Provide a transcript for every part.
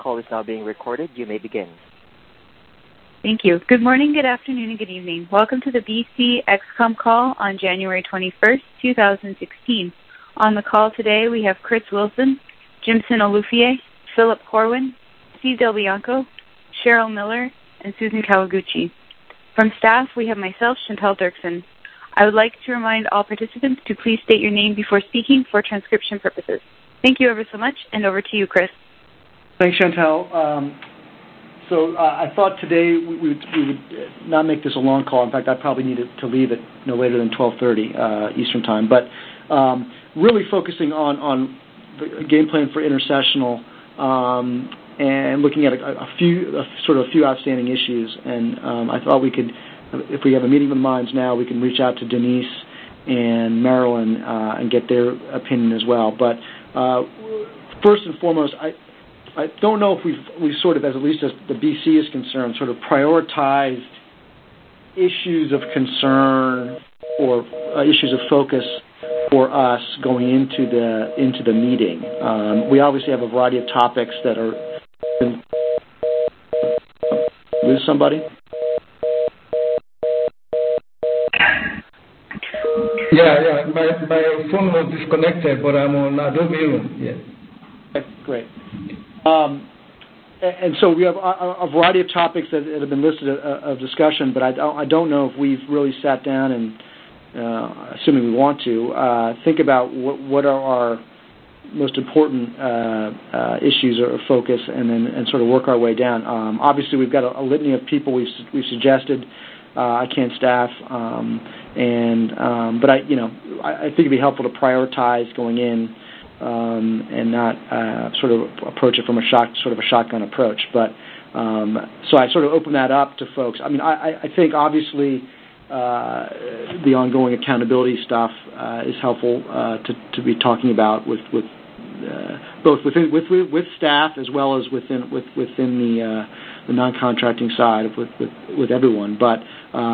Call is now being recorded. You may begin. Thank you. Good morning, good afternoon, and good evening. Welcome to the BC XCOM call on January 21st, 2016. On the call today, we have Chris Wilson, Jimson Olufier, Philip Corwin, Steve Del Bianco, Cheryl Miller, and Susan Kawaguchi. From staff, we have myself, Chantal Dirksen. I would like to remind all participants to please state your name before speaking for transcription purposes. Thank you ever so much, and over to you, Chris. Thanks, Chantal. I thought today we would not make this a long call. In fact, I probably needed to leave it no later than 12:30 Eastern Time. But really focusing on the game plan for Intersessional and looking at a few outstanding issues. And I thought we could, if we have a meeting of the minds now, we can reach out to Denise and Marilyn and get their opinion as well. But first and foremost, I don't know if we've sort of, as at least as the BC is concerned, sort of prioritized issues of concern or issues of focus for us going into the meeting. We obviously have a variety of topics that are. Lose somebody? Yeah. My phone was disconnected, but I'm on Adobe Room. Yeah. Okay, great. And so we have a variety of topics that have been listed of discussion, but I don't know if we've really sat down and, assuming we want to, think about what are our most important issues or focus, and sort of work our way down. Obviously, we've got a litany of people we've suggested. I can't staff, but I think it'd be helpful to prioritize going in. And not sort of approach it from a shotgun approach. But so I sort of open that up to folks. I mean, I think obviously the ongoing accountability stuff is helpful to be talking about with both with staff as well as within the non-contracting side with everyone. But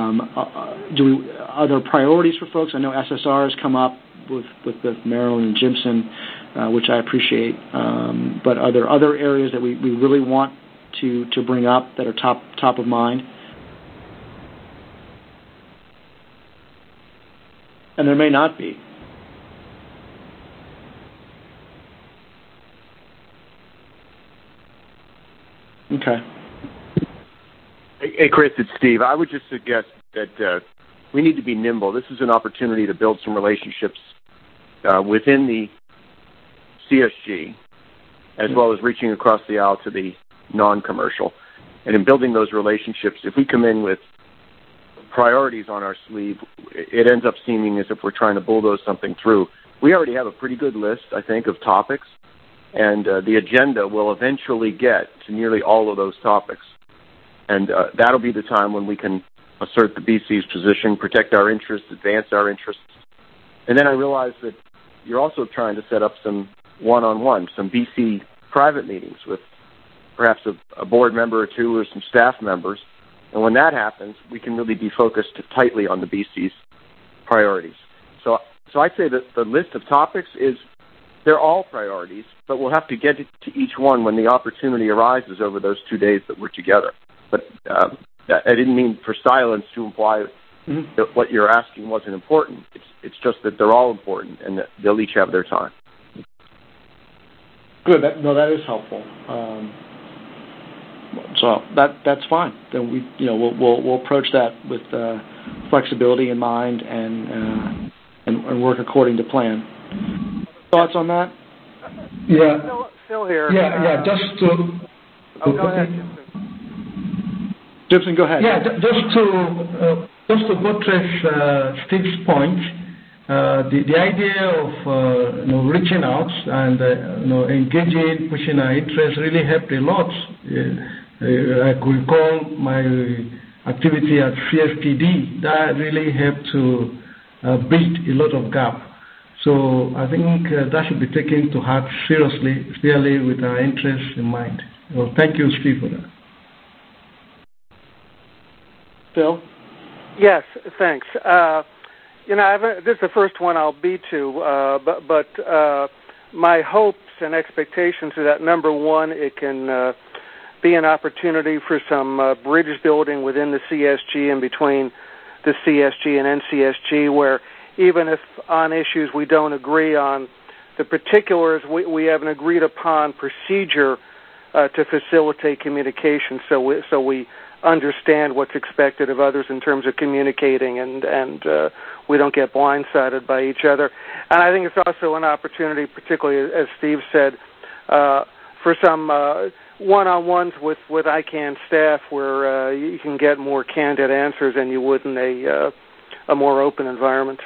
are there priorities for folks? I know SSR has come up with Marilyn and Jimson, which I appreciate. But are there other areas that we really want to bring up that are top of mind? And there may not be. Okay. Hey, Chris, it's Steve. I would just suggest that we need to be nimble. This is an opportunity to build some relationships within the CSG, as well as reaching across the aisle to the non-commercial. And in building those relationships, if we come in with priorities on our sleeve, it ends up seeming as if we're trying to bulldoze something through. We already have a pretty good list, I think, of topics, and the agenda will eventually get to nearly all of those topics. And that'll be the time when we can assert the BC's position, protect our interests, advance our interests. And then I realize that you're also trying to set up some one-on-one, some BC private meetings with perhaps a board member or two or some staff members. And when that happens, we can really be focused tightly on the BC's priorities. So I'd say that the list of topics they're all priorities, but we'll have to get to each one when the opportunity arises over those 2 days that we're together. But I didn't mean for silence to imply that what you're asking wasn't important. It's just that they're all important, and that they'll each have their time. Good. That is helpful. So that's fine. Then we'll approach that with flexibility in mind and work according to plan. Thoughts on that? Yeah. Phil here. Yeah. Just to. Go ahead, Jimson, go ahead. Yeah. Just to buttress Steve's point. The idea of reaching out and engaging, pushing our interests really helped a lot. I could recall my activity at CSPD. That really helped to bridge a lot of gap. So I think that should be taken to heart seriously, especially with our interests in mind. Well, thank you, Steve, for that. Phil? Yes, thanks. This is the first one I'll be to, but my hopes and expectations are that, number one, it can be an opportunity for some bridge building within the CSG and between the CSG and NCSG, where even if on issues we don't agree on the particulars, we have an agreed upon procedure to facilitate communication, so we understand what's expected of others in terms of communicating, and we don't get blindsided by each other. And I think it's also an opportunity, particularly as Steve said, for some one-on-ones with ICANN staff where you can get more candid answers than you would in a more open environment.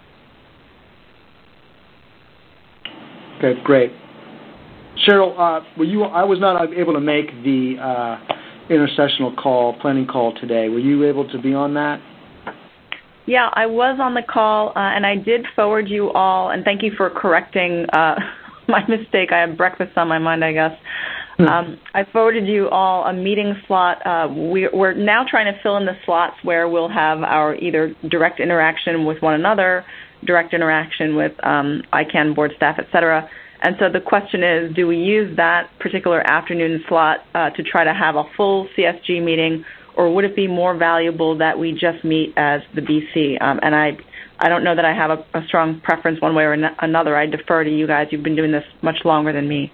Okay, great. Cheryl, I was not able to make the intersessional planning call today. Were you able to be on that? Yeah, I was on the call, and I did forward you all, and thank you for correcting my mistake. I have breakfast on my mind, I guess. I forwarded you all a meeting slot. We're now trying to fill in the slots where we'll have our either direct interaction with one another, direct interaction with ICANN board staff, et cetera. And so the question is, do we use that particular afternoon slot to try to have a full CSG meeting, or would it be more valuable that we just meet as the BC? And I don't know that I have a strong preference one way or another. I defer to you guys. You've been doing this much longer than me.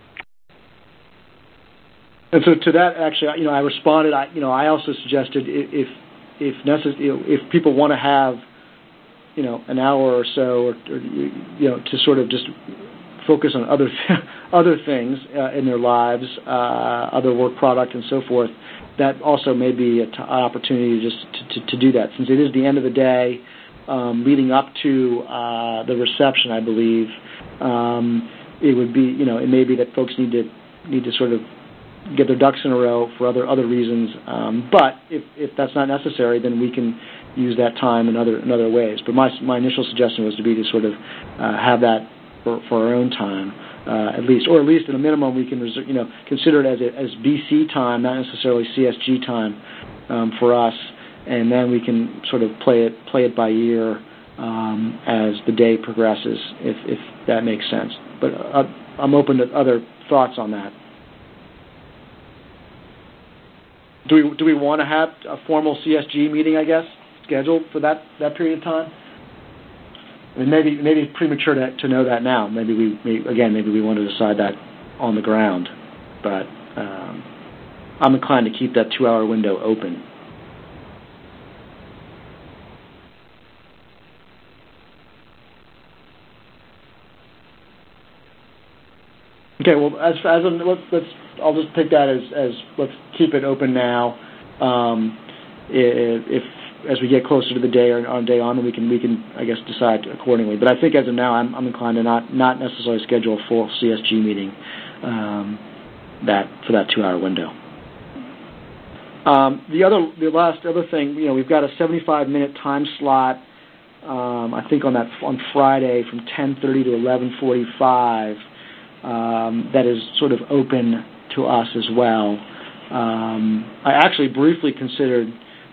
And so to that, actually, I responded. I also suggested if necessary, if people want to have, an hour or so, or to sort of just focus on other things in their lives, other work product and so forth, that also may be an opportunity just to do that. Since it is the end of the day, leading up to the reception, I believe, it would be, it may be that folks need to sort of get their ducks in a row for other reasons. But if that's not necessary, then we can use that time in other ways. But my initial suggestion was to sort of have that for our own time, at least at a minimum we can consider it as BC time, not necessarily CSG time for us, and then we can sort of play it by ear as the day progresses, if that makes sense. But I'm open to other thoughts on that. Do we want to have a formal CSG meeting, I guess, scheduled for that period of time? And maybe it's premature to know that now. Maybe we want to decide that on the ground. But I'm inclined to keep that 2-hour window open. Okay. Well, I'll just take that as let's keep it open now. If as we get closer to the day or on day on, then we can I guess decide accordingly. But I think as of now, I'm inclined to not necessarily schedule a full CSG meeting for that 2-hour window. The last thing, we've got a 75-minute time slot. I think on Friday from 10:30 to 11:45. That is sort of open to us as well. I actually briefly considered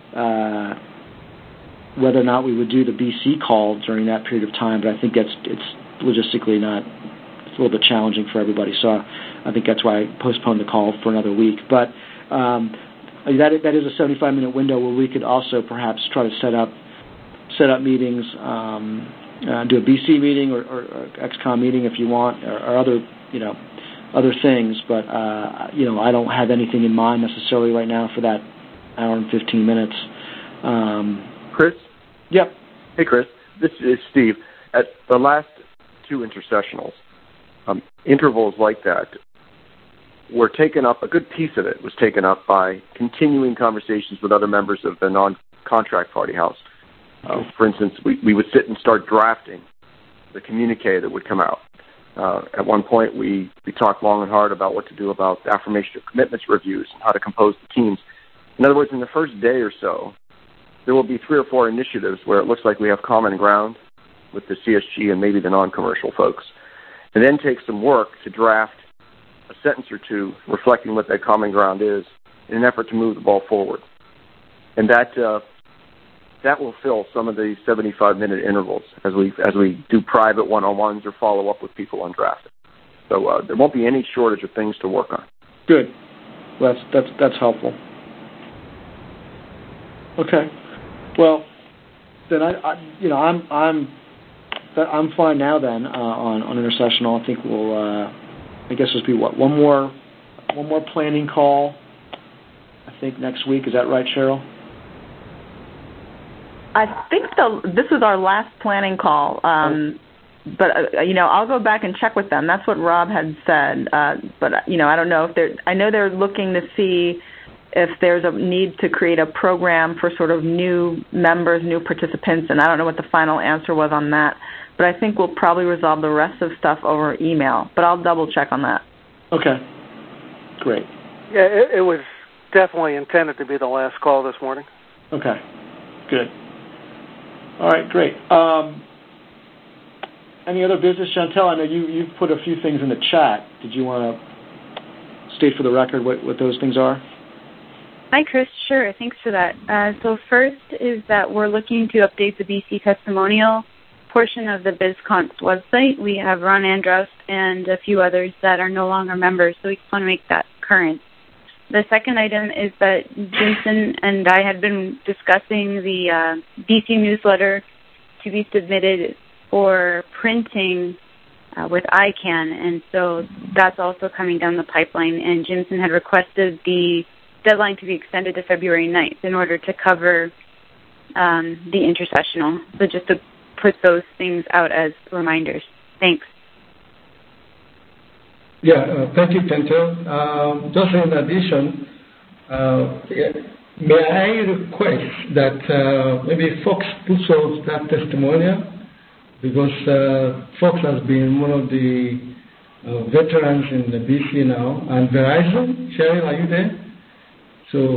whether or not we would do the BC call during that period of time, but I think it's logistically it's a little bit challenging for everybody, so I think that's why I postponed the call for another week. But that is a 75-minute window where we could also perhaps try to set up meetings, do a BC meeting or XCOM meeting if you want, or other things, but I don't have anything in mind necessarily right now for that hour and 15 minutes. Chris? Yep. Hey, Chris. This is Steve. At the last 2 intercessionals, intervals like that were taken up, a good piece of it was taken up by continuing conversations with other members of the non-contract party house. For instance, we would sit and start drafting the communique that would come out. At one point, we talked long and hard about what to do about affirmation of commitments reviews and how to compose the teams. In other words, in the first day or so, there will be 3 or 4 initiatives where it looks like we have common ground with the CSG and maybe the non-commercial folks, and then take some work to draft a sentence or 2 reflecting what that common ground is in an effort to move the ball forward. And that that will fill some of the 75-minute intervals as we do private one-on-ones or follow up with people on drafting. So there won't be any shortage of things to work on. Good. Well, that's helpful. Okay. Well, then I'm fine now. Then on intersessional, I think we'll. I guess it'll be one more planning call. I think next week. Is that right, Cheryl? I think this was our last planning call. But I'll go back and check with them. That's what Rob had said. But I don't know if I know they're looking to see if there's a need to create a program for sort of new members, new participants, and I don't know what the final answer was on that. But I think we'll probably resolve the rest of stuff over email. But I'll double check on that. Okay. Great. Yeah, it was definitely intended to be the last call this morning. Okay. Good. All right. Great. Any other business, Chantel? I know you've put a few things in the chat. Did you want to state for the record what those things are? Hi, Chris. Sure. Thanks for that. So first is that we're looking to update the BC testimonial portion of the BizConf website. We have Ron Andros and a few others that are no longer members, so we just want to make that current. The second item is that Jason and I had been discussing the BC newsletter to be submitted for printing with ICANN, and so that's also coming down the pipeline, and Jimson had requested the deadline to be extended to February 9th in order to cover the intersessional. So just to put those things out as reminders. Thanks. Yeah, thank you, Chantel. Just in addition, may I request that maybe Fox puts out that testimonial, because Fox has been one of the veterans in the BC now, and Verizon. Cheryl, are you there? So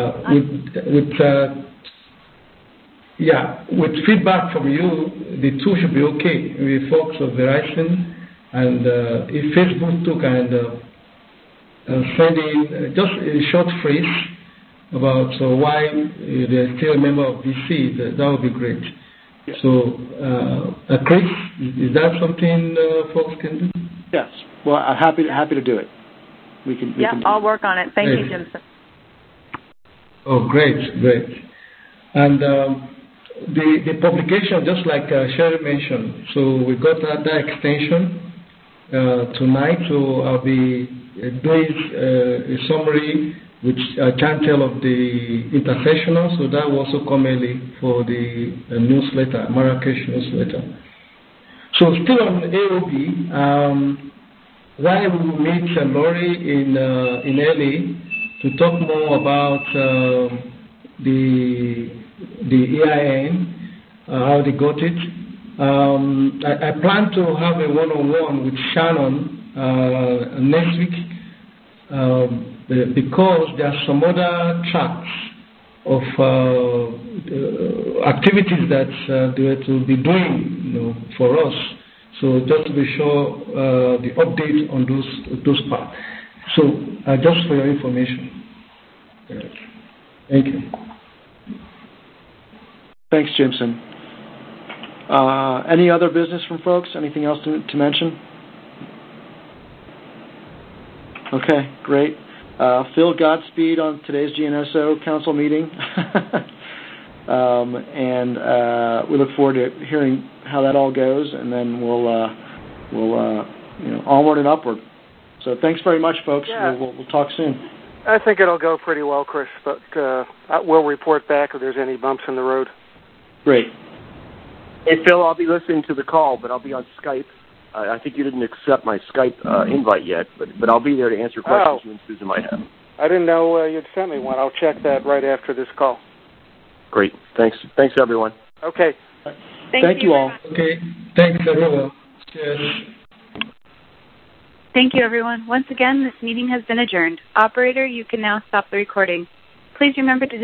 with feedback from you, the two should be okay with Fox or Verizon, and if Facebook took and send in just a short phrase about why they're still a member of BC, that would be great. Yeah. So, Chris, is that something Fox can do? Yes. Well, I'm happy to do it. We can. I'll work on it. Thank you, Jimson. Oh, great. And the publication, just like Sherry mentioned, so we got that extension tonight, so I'll be doing a summary which I can tell of the intersessional, so that will also come early for the newsletter, Marrakesh newsletter. So still on AOB, while we will meet Laurie in LA to talk more about the EIN, how they got it, I plan to have a one-on-one with Shannon next week, because there are some other tracks of activities that they will be doing, for us. So just to be sure, the update on those parts. So just for your information. Thank you. Thanks, Jimson. Any other business from folks? Anything else to mention? Okay, great. Phil, Godspeed on today's GNSO Council meeting. And we look forward to hearing how that all goes, and then we'll onward and upward. So thanks very much, folks. Yeah. We'll talk soon. I think it'll go pretty well, Chris, but we'll report back if there's any bumps in the road. Great. Hey, Phil, I'll be listening to the call, but I'll be on Skype. I think you didn't accept my Skype invite yet, but I'll be there to answer questions you and Susan might have. I didn't know you'd sent me one. I'll check that right after this call. Great. Thanks, everyone. Okay. Thank you all. Okay. Thanks, everyone. Cheers. Thank you, everyone. Once again, this meeting has been adjourned. Operator, you can now stop the recording. Please remember to